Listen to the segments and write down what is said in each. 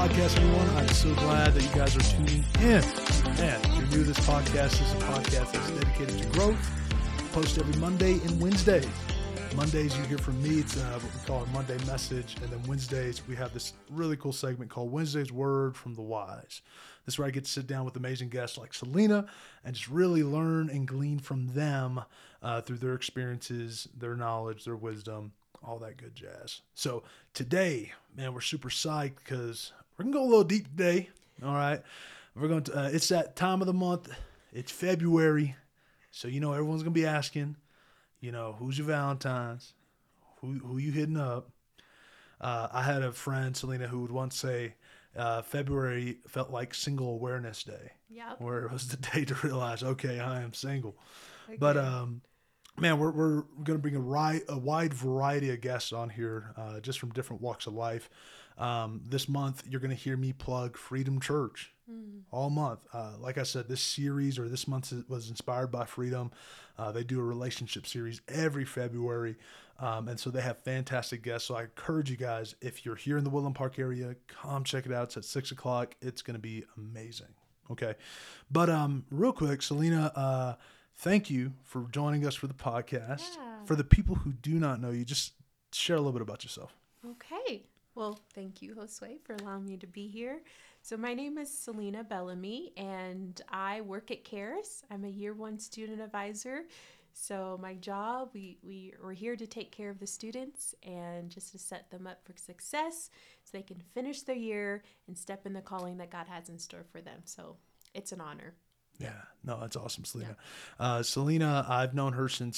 podcast, everyone. I'm so glad that you guys are tuning in. Man, if you're new to this podcast, this is a podcast that's dedicated to growth. I post every Monday and Wednesday. Mondays, you hear from me. It's what we call a Monday message. And then Wednesdays, we have this really cool segment called Wednesday's Word from the Wise. This is where I get to sit down with amazing guests like Selena and just really learn and glean from them through their experiences, their knowledge, their wisdom, all that good jazz. So today, man, we're super psyched because we're going to go a little deep today. All right. We're going to, it's that time of the month. It's February. So, everyone's going to be asking, who's your Valentine's? Who you hitting up? I had a friend, Selena, who would once say February felt like Single Awareness Day. Yep. Where it was the day to realize, okay, I am single. Okay. But, man, we're going to bring a wide variety of guests on here, just from different walks of life. This month, you're going to hear me plug Freedom Church all month. Like I said, this series or this month was inspired by Freedom. They do a relationship series every February. And so they have fantastic guests. So I encourage you guys, if you're here in the Woodland Park area, come check it out. It's at 6:00. It's going to be amazing. Okay. But real quick, Selena, thank you for joining us for the podcast. Yeah. For the people who do not know you, just share a little bit about yourself. Okay. Well, thank you, Josue, for allowing me to be here. So my name is Selena Bellamy, and I work at CARES. I'm a year one student advisor. So my job, we're here to take care of the students and just to set them up for success so they can finish their year and step in the calling that God has in store for them. So it's an honor. Yeah, no, that's awesome, Selena. Yeah. Selena, I've known her since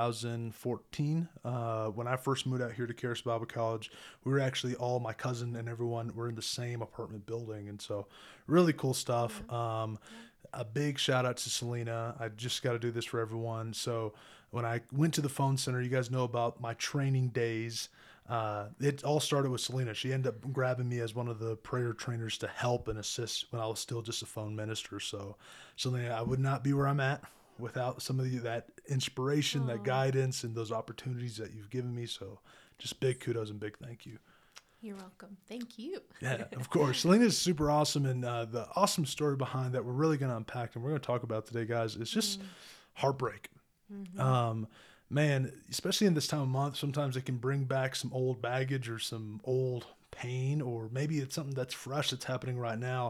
2014. When I first moved out here to Charis Bible College, we were actually all, my cousin and everyone, were in the same apartment building. And so really cool stuff. Yeah. A big shout out to Selena. I just got to do this for everyone. So when I went to the phone center, you guys know about my training days. It all started with Selena. She ended up grabbing me as one of the prayer trainers to help and assist when I was still just a phone minister. So, Selena, I would not be where I'm at without some of that inspiration, that guidance, and those opportunities that you've given me. So just big kudos and big thank you. You're welcome. Thank you. Yeah, of course. Selena is super awesome. And the awesome story behind that we're really going to unpack and we're going to talk about today, guys, is just heartbreak. Mm-hmm. Man, especially in this time of month, sometimes it can bring back some old baggage or some old pain, or maybe it's something that's fresh that's happening right now.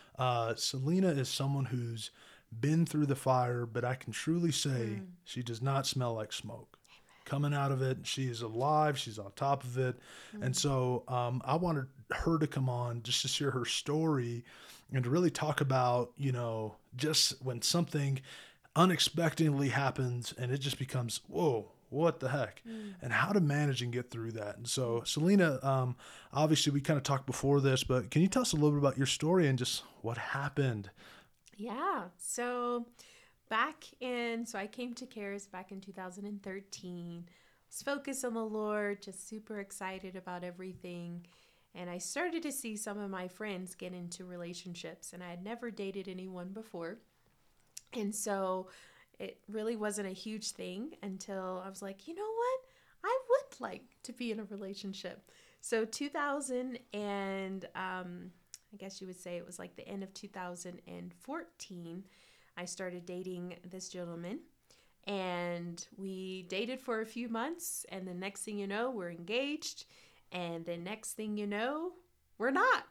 Selena is someone who's been through the fire, but I can truly say she does not smell like smoke. Coming out of it, she is alive. She's on top of it. And so I wanted her to come on just to share her story and to really talk about, just when something unexpectedly happens and it just becomes, whoa, what the heck, and how to manage and get through that. And so Selena, obviously we kind of talked before this, but can you tell us a little bit about your story and just what happened? Yeah. So I came to CARES back in 2013, was focused on the Lord, just super excited about everything. And I started to see some of my friends get into relationships, and I had never dated anyone before. And so it really wasn't a huge thing until I was like, you know what? I would like to be in a relationship. So 2000 and I guess you would say it was like the end of 2014, I started dating this gentleman. And we dated for a few months. And the next thing you know, we're engaged. And the next thing you know, we're not.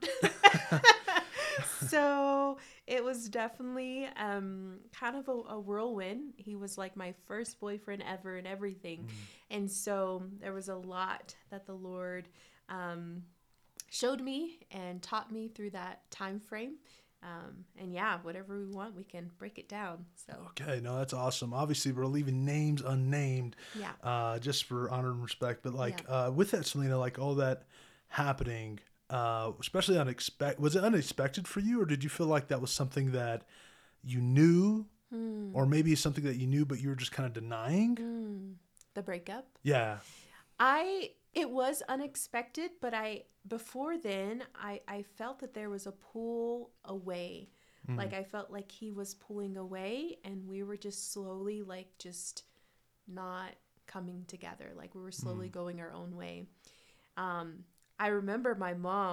So it was definitely kind of a whirlwind. He was like my first boyfriend ever and everything. And so there was a lot that the Lord showed me and taught me through that time frame. And yeah, whatever we want, we can break it down. So okay, no, that's awesome. Obviously, we're leaving names unnamed, just for honor and respect. But with that, Selena, like all that happening, especially was it unexpected for you, or did you feel like that was something that you knew, or maybe something that you knew but you were just kind of denying? The breakup? Yeah. It was unexpected, but before then, I felt that there was a pull away. Like I felt like he was pulling away and we were just slowly just not coming together. Like we were slowly going our own way. I remember my mom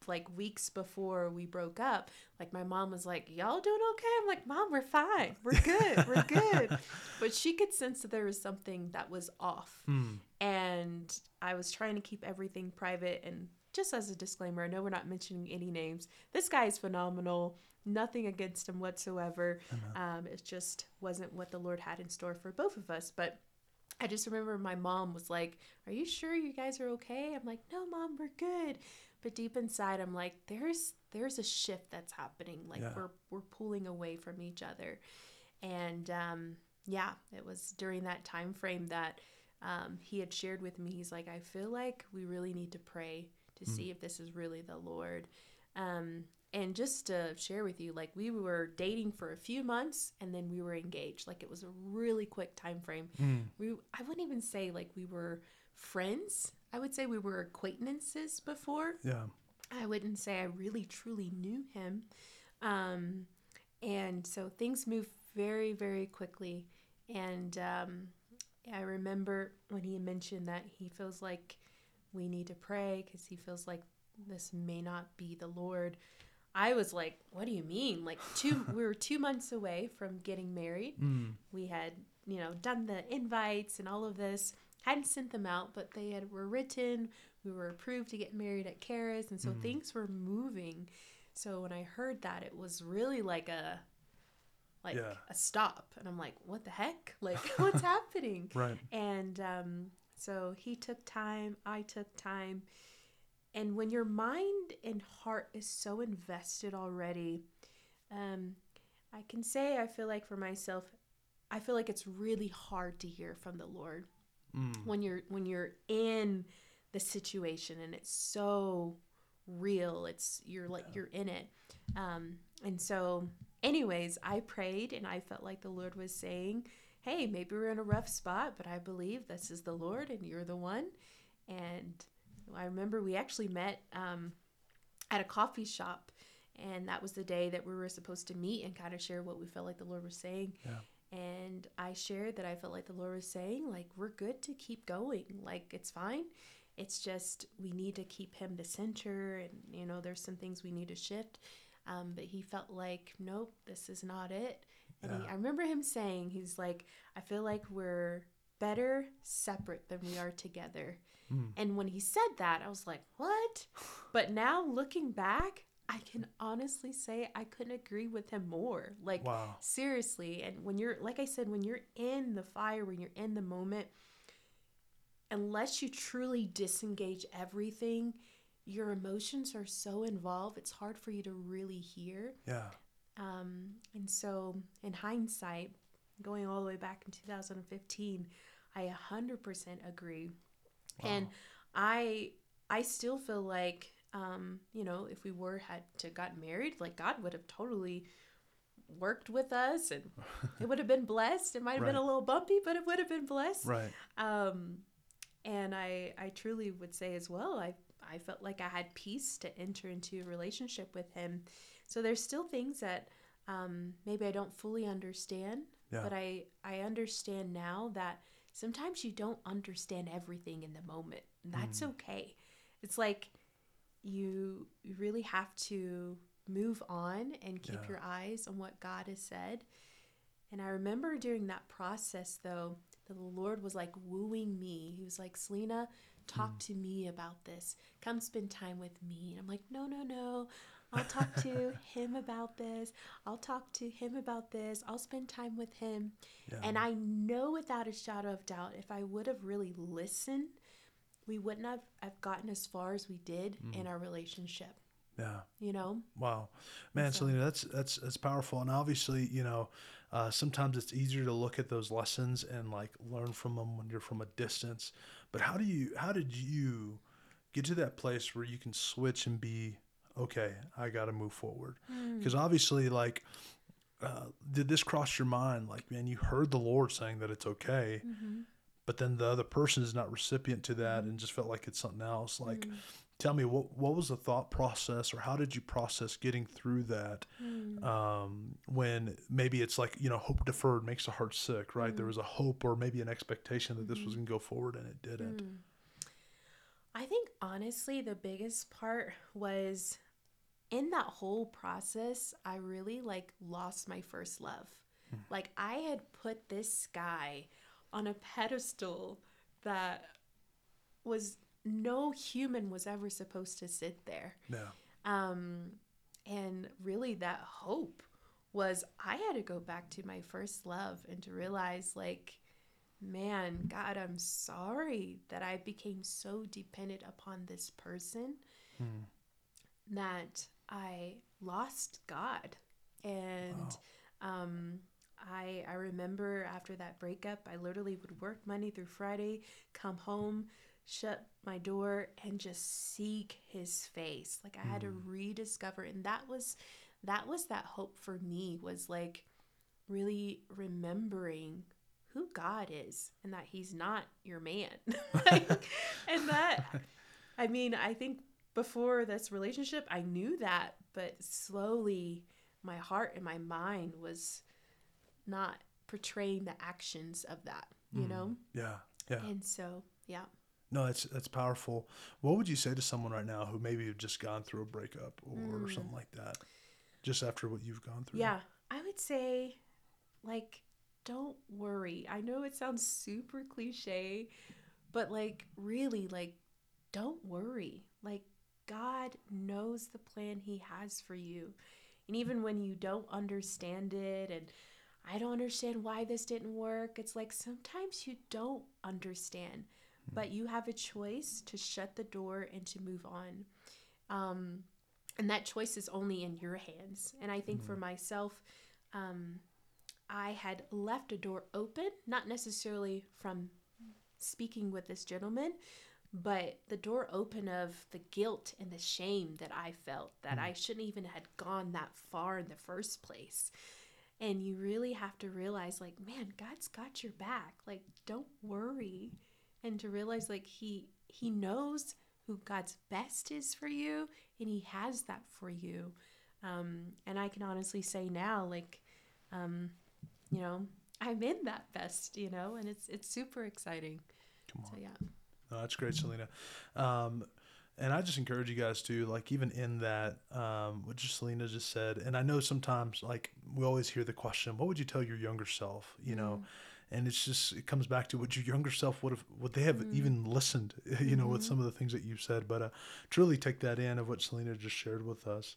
like weeks before we broke up, like my mom was like, y'all doing okay? I'm like, Mom, we're fine. We're good. We're good. But she could sense that there was something that was off. And I was trying to keep everything private. And just as a disclaimer, I know we're not mentioning any names. This guy is phenomenal. Nothing against him whatsoever. It just wasn't what the Lord had in store for both of us. But I just remember my mom was like, are you sure you guys are okay? I'm like, no, Mom, we're good. But deep inside, I'm like, there's a shift that's happening. Like we're pulling away from each other. And it was during that time frame that he had shared with me. He's like, I feel like we really need to pray to see if this is really the Lord. And just to share with you, like we were dating for a few months and then we were engaged. Like it was a really quick time frame. I wouldn't even say like we were friends. I would say we were acquaintances before. Yeah. I wouldn't say I really truly knew him. And so things moved very, very quickly. And I remember when he mentioned that he feels like we need to pray because he feels like this may not be the Lord. I was like, what do you mean? Like we were 2 months away from getting married. We had, done the invites and all of this. Hadn't sent them out, but were written. We were approved to get married at Charis. And so things were moving. So when I heard that, it was really like a stop. And I'm like, what the heck? Like, what's happening? Right. And so he took time. I took time. And when your mind and heart is so invested already, I can say I feel like for myself, I feel like it's really hard to hear from the Lord when you're in the situation and it's so real. You're in it. And so anyways, I prayed and I felt like the Lord was saying, hey, maybe we're in a rough spot, but I believe this is the Lord and you're the one. And I remember we actually met at a coffee shop, and that was the day that we were supposed to meet and kind of share what we felt like the Lord was saying. Yeah. And I shared that I felt like the Lord was saying, like, we're good to keep going. Like, it's fine. It's just we need to keep him the center, and, there's some things we need to shift. But he felt like, nope, this is not it. And I remember him saying, he's like, I feel like we're better separate than we are together. And when he said that, I was like, what? But now looking back, I can honestly say I couldn't agree with him more. Like, wow. Seriously. And when you're, like I said, when you're in the fire, when you're in the moment, unless you truly disengage everything, your emotions are so involved, it's hard for you to really hear. Yeah. And so in hindsight, going all the way back in 2015, I 100% agree. Wow. And I still feel like, if we had to got married, like God would have totally worked with us and it would have been blessed. It might have been a little bumpy, but it would have been blessed. Right. And I truly would say as well, I felt like I had peace to enter into a relationship with him. So there's still things that maybe I don't fully understand, but I understand now that sometimes you don't understand everything in the moment. And that's okay. It's like you really have to move on and keep your eyes on what God has said. And I remember during that process, though, the Lord was like wooing me. He was like, Selena, talk to me about this. Come spend time with me. And I'm like, no. I'll talk to him about this. I'll talk to him about this. I'll spend time with him. Yeah. And I know without a shadow of doubt, if I would have really listened, we wouldn't have gotten as far as we did in our relationship. Yeah. Wow. Man, so, Selena, that's powerful. And obviously, sometimes it's easier to look at those lessons and like learn from them when you're from a distance. But how did you get to that place where you can switch and be, okay, I got to move forward? Because obviously, like, did this cross your mind? Like, man, you heard the Lord saying that it's okay, but then the other person is not recipient to that and just felt like it's something else. Like, tell me, what was the thought process, or how did you process getting through that when maybe it's like, hope deferred makes the heart sick, right? There was a hope or maybe an expectation that this was going to go forward and it didn't. I think honestly the biggest part was in that whole process, I really like lost my first love. Like I had put this guy on a pedestal that was no human was ever supposed to sit there. Yeah. Um, and really that hope was I had to go back to my first love and to realize like, man, God, I'm sorry that I became so dependent upon this person that I lost God. And I remember after that breakup, I literally would work Monday through Friday, come home, shut my door, and just seek his face. Like I had to rediscover, and that was that hope for me, was like really remembering who God is and that he's not your man. Like, and that, I mean, I think before this relationship, I knew that, but slowly my heart and my mind was not portraying the actions of that, you know? Yeah. Yeah. And so, yeah. No, that's powerful. What would you say to someone right now who maybe have just gone through a breakup or something like that, just after what you've gone through? Yeah, I would say, like, don't worry. I know it sounds super cliche, but like, really, like, don't worry. Like, God knows the plan he has for you. And even when you don't understand it, and I don't understand why this didn't work, it's like sometimes you don't understand, but you have a choice to shut the door and to move on. And that choice is only in your hands. And I think for myself, I had left a door open, not necessarily from speaking with this gentleman, but the door open of the guilt and the shame that I felt that I shouldn't even had gone that far in the first place. And you really have to realize, like, man, God's got your back. Like, don't worry. And to realize, like, he knows who God's best is for you, and he has that for you. And I can honestly say now, like, you know, I'm in that best, you know, and it's super exciting. Come on. So, yeah. No, that's great, Selena. And I just encourage you guys to, like, even in that, what just Selena just said. And I know sometimes, like, we always hear the question, what would you tell your younger self, you know? And it's just, it comes back to what your younger self would they have even listened, you know, with some of the things that you've said. But truly take that in of what Selena just shared with us.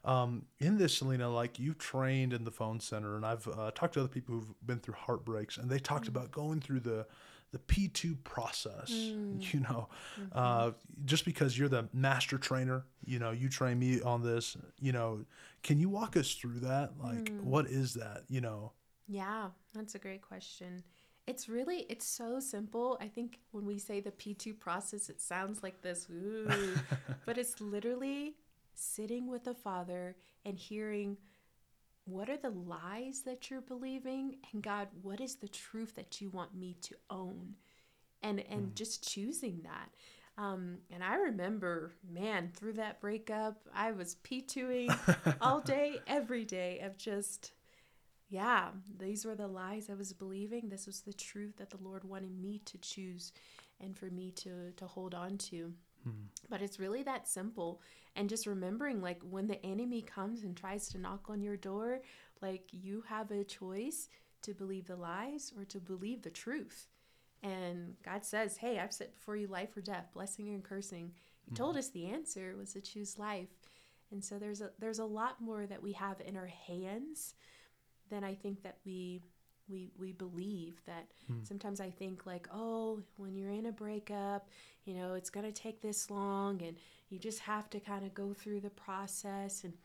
In this, Selena, like, you've trained in the phone center, and I've talked to other people who've been through heartbreaks, and they talked about going through the P2 process, you know, just because you're the master trainer, you know, you train me on this, you know, can you walk us through that? Like, what is that, you know? Yeah, that's a great question. It's so simple. I think when we say the P2 process, it sounds like this, ooh, but it's literally sitting with the Father and hearing, what are the lies that you're believing? And God, what is the truth that you want me to own? And just choosing that. And I remember, man, through that breakup, I was P2ing all day, every day of just, yeah, these were the lies I was believing. This was the truth that the Lord wanted me to choose and for me to hold on to. But it's really that simple. And just remembering, like, when the enemy comes and tries to knock on your door, like, you have a choice to believe the lies or to believe the truth. And God says, hey, I've set before you life or death, blessing and cursing. He told us the answer was to choose life. And so there's a lot more that we have in our hands than I think that we believe. That sometimes I think, like, oh, when you're in a breakup, you know, it's going to take this long and you just have to kind of go through the process. And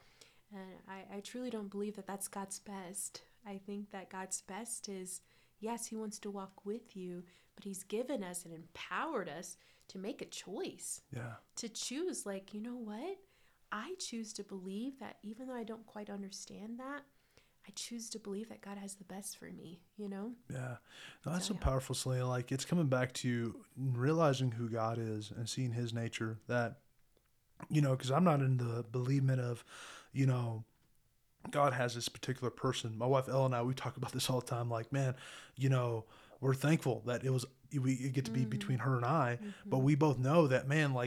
I truly don't believe that that's God's best. I think that God's best is, yes, he wants to walk with you, but he's given us and empowered us to make a choice. Yeah. To choose, like, you know what? I choose to believe that even though I don't quite understand that, I choose to believe that God has the best for me, you know? Yeah. No, that's so powerful, Selena. Like, it's coming back to realizing who God is and seeing his nature, that, you know, because I'm not in the believement of, you know, God has this particular person. My wife, Elle, and I, we talk about this all the time. Like, man, you know, we're thankful that we get to be between her and I, but we both know that, man, like,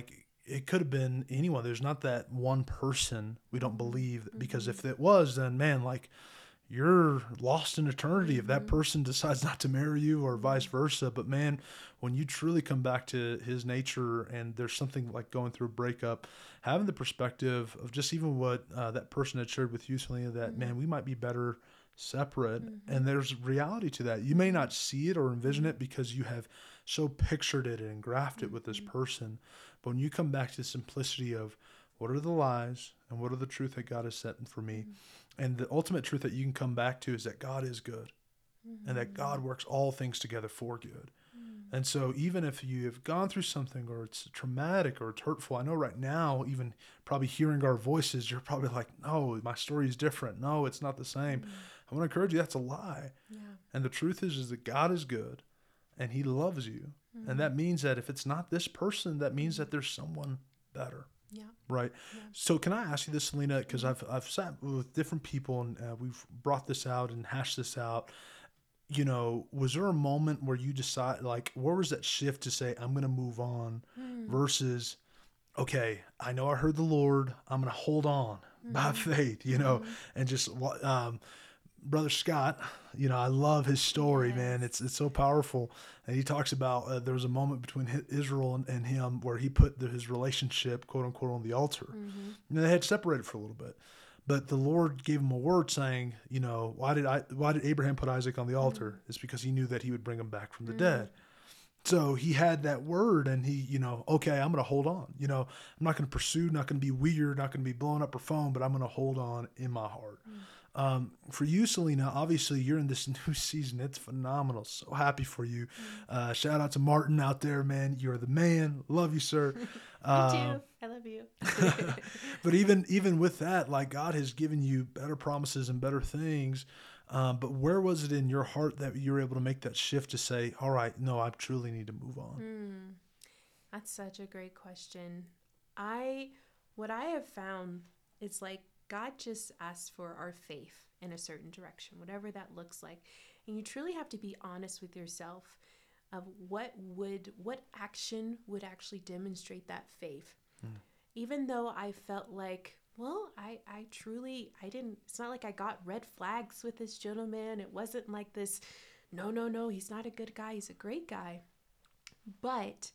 it could have been anyone. There's not that one person we don't believe, because if it was, then man, like, you're lost in eternity if that person decides not to marry you, or vice versa. But man, when you truly come back to his nature and there's something like going through a breakup, having the perspective of just even what that person had shared with you, Selena, that man, we might be better separate. And there's reality to that. You may not see it or envision it because you have so pictured it and graphed it with this person. But when you come back to the simplicity of what are the lies and what are the truth that God has set for me, and the ultimate truth that you can come back to is that God is good, and that God works all things together for good. And so even if you have gone through something, or it's traumatic or it's hurtful, I know right now, even probably hearing our voices, you're probably like, no, my story is different. No, it's not the same. I want to encourage you, that's a lie. Yeah. And the truth is that God is good and he loves you. And that means that if it's not this person, that means that there's someone better. Yeah. Right. Yeah. So can I ask you this, Selena, because I've sat with different people and we've brought this out and hashed this out. You know, was there a moment where you decide, like, where was that shift to say, I'm going to move on versus, okay, I know I heard the Lord, I'm going to hold on by faith, you know, and just, Brother Scott, you know, I love his story, man. It's so powerful. And he talks about there was a moment between Israel and him where he put his relationship, quote unquote, on the altar. And they had separated for a little bit. But the Lord gave him a word saying, you know, why did Abraham put Isaac on the altar? It's because he knew that he would bring him back from the dead. So he had that word, and he, you know, okay, I'm going to hold on. You know, I'm not going to pursue, not going to be weird, not going to be blowing up her phone, but I'm going to hold on in my heart. For you, Selena, obviously you're in this new season. It's phenomenal. So happy for you. Shout out to Martin out there, man. You're the man. Love you, sir. Me too. I love you. But even with that, like, God has given you better promises and better things. But where was it in your heart that you were able to make that shift to say, all right, no, I truly need to move on? That's such a great question. What I have found is, like, God just asks for our faith in a certain direction, whatever that looks like. And you truly have to be honest with yourself of what action would actually demonstrate that faith. Even though I felt like, well, I didn't, it's not like I got red flags with this gentleman. It wasn't like this, no, he's not a good guy. He's a great guy. But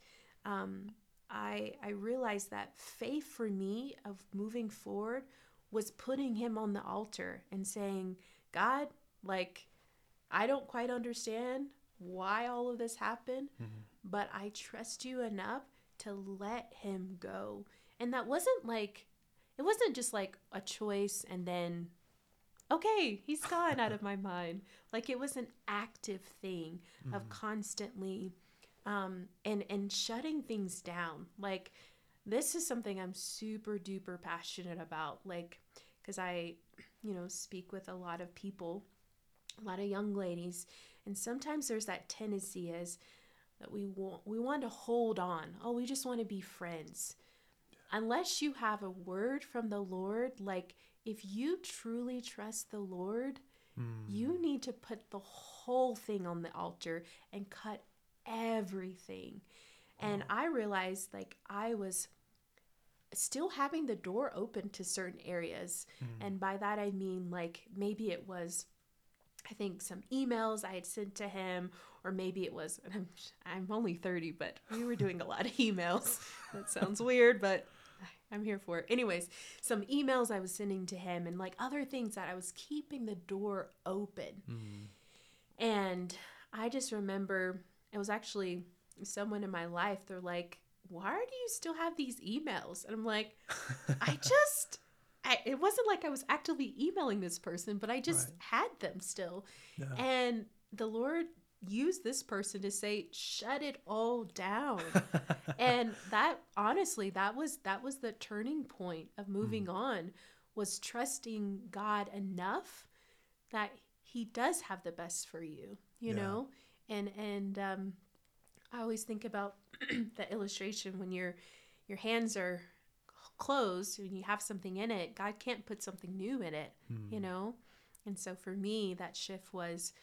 I realized that faith for me of moving forward was putting him on the altar and saying, God, like, I don't quite understand why all of this happened, but I trust you enough to let him go. And that wasn't like, it wasn't just like a choice and then, okay, he's gone out of my mind. Like, it was an active thing of constantly and shutting things down. Like, this is something I'm super duper passionate about, like, because I, you know, speak with a lot of people, a lot of young ladies, and sometimes there's that tendency is that we want to hold on. Oh, we just want to be friends. Unless you have a word from the Lord, like, if you truly trust the Lord, you need to put the whole thing on the altar and cut everything. And I realized, like, I was still having the door open to certain areas. And by that, I mean, like, maybe it was, I think, some emails I had sent to him, or maybe it was, I'm only 30, but we were doing a lot of emails. That sounds weird, but I'm here for it. Anyways, some emails I was sending to him and, like, other things that I was keeping the door open. And I just remember it was actually someone in my life. They're like, why do you still have these emails? And I'm like, it wasn't like I was actively emailing this person, but I just had them still. Yeah. And the Lord used this person to say, shut it all down. And that, honestly, that was the turning point of moving on, was trusting God enough that he does have the best for you, you know? And I always think about the illustration when your hands are closed and you have something in it, God can't put something new in it, you know? And so for me, that shift was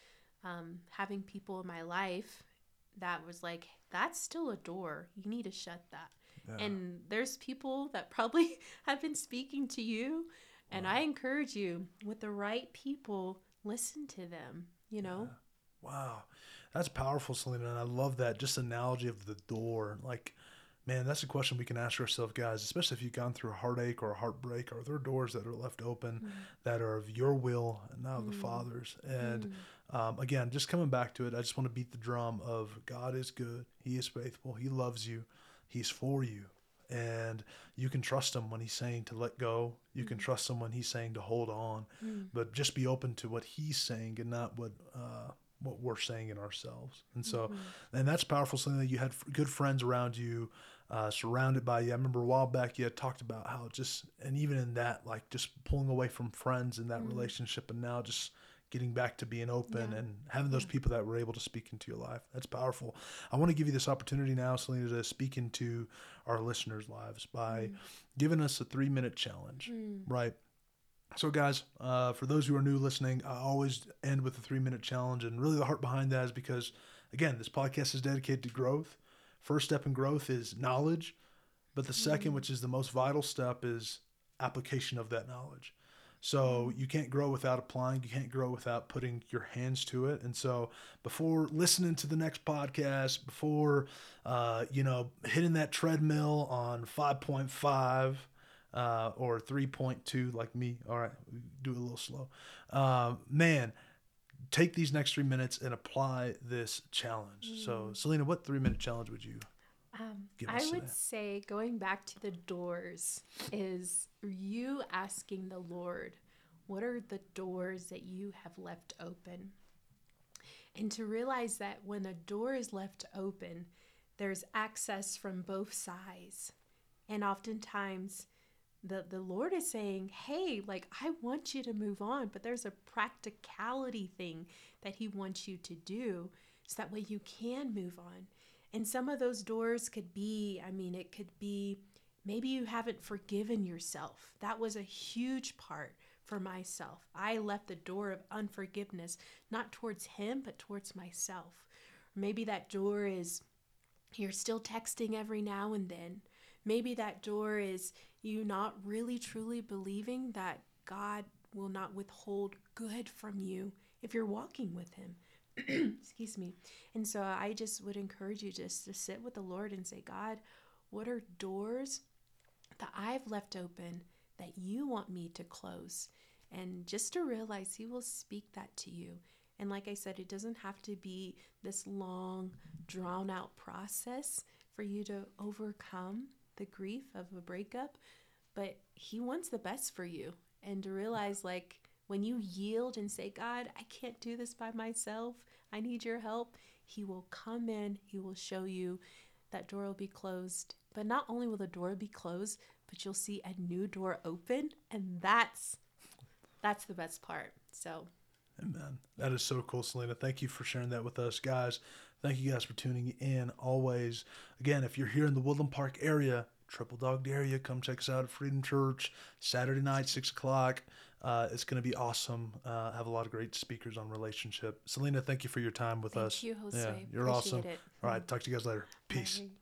having people in my life that was like, that's still a door. You need to shut that. Yeah. And there's people that probably have been speaking to you. And I encourage you, with the right people, listen to them, you know? Wow. That's powerful, Selena. And I love that just analogy of the door. Like, man, that's a question we can ask ourselves, guys, especially if you've gone through a heartache or a heartbreak. Are there doors that are left open that are of your will and not of the Father's? And again, just coming back to it, I just want to beat the drum of God is good. He is faithful. He loves you. He's for you. And you can trust him when he's saying to let go. You can trust him when he's saying to hold on. But just be open to what he's saying and not what we're saying in ourselves. And so, and that's powerful. Something that you had good friends around you, surrounded by you. I remember a while back you had talked about how just, and even in that, like just pulling away from friends in that relationship, and now just getting back to being open and having those people that were able to speak into your life. That's powerful. I want to give you this opportunity now, Selena, to speak into our listeners' lives by giving us a 3-minute challenge, right? So guys, for those who are new listening, I always end with a 3-minute challenge. And really the heart behind that is because, again, this podcast is dedicated to growth. First step in growth is knowledge. But the second, which is the most vital step, is application of that knowledge. So you can't grow without applying. You can't grow without putting your hands to it. And so before listening to the next podcast, before, hitting that treadmill on 5.5, or 3.2 like me. All right, we do it a little slow. Man, take these next 3 minutes and apply this challenge. So, Selena, what 3-minute challenge would you give us I would today? say, going back to the doors, is you asking the Lord, what are the doors that you have left open? And to realize that when a door is left open, there's access from both sides. And oftentimes, the Lord is saying, hey, like, I want you to move on, but there's a practicality thing that he wants you to do so that way you can move on. And some of those doors could be, it could be maybe you haven't forgiven yourself. That was a huge part for myself. I left the door of unforgiveness, not towards him, but towards myself. Maybe that door is you're still texting every now and then. Maybe that door is you not really truly believing that God will not withhold good from you if you're walking with him. Excuse me. And so I just would encourage you just to sit with the Lord and say, God, what are doors that I've left open that you want me to close? And just to realize he will speak that to you. And like I said, it doesn't have to be this long, drawn out process for you to overcome the grief of a breakup, but he wants the best for you. And to realize, like, when you yield and say, God, I can't do this by myself, I need your help, he will come in, he will show you that door will be closed. But not only will the door be closed, but you'll see a new door open, and that's the best part. So Amen. That is so cool, Selena. Thank you for sharing that with us, guys. Thank you guys for tuning in always. Again, if you're here in the Woodland Park area, Triple Dog Dare you, come check us out at Freedom Church, Saturday night, 6 o'clock. It's going to be awesome. Have a lot of great speakers on relationship. Selena, thank you for your time with us. Thank you, Jose. Yeah, you're Appreciate awesome. it. All right, talk to you guys later. Peace. Bye.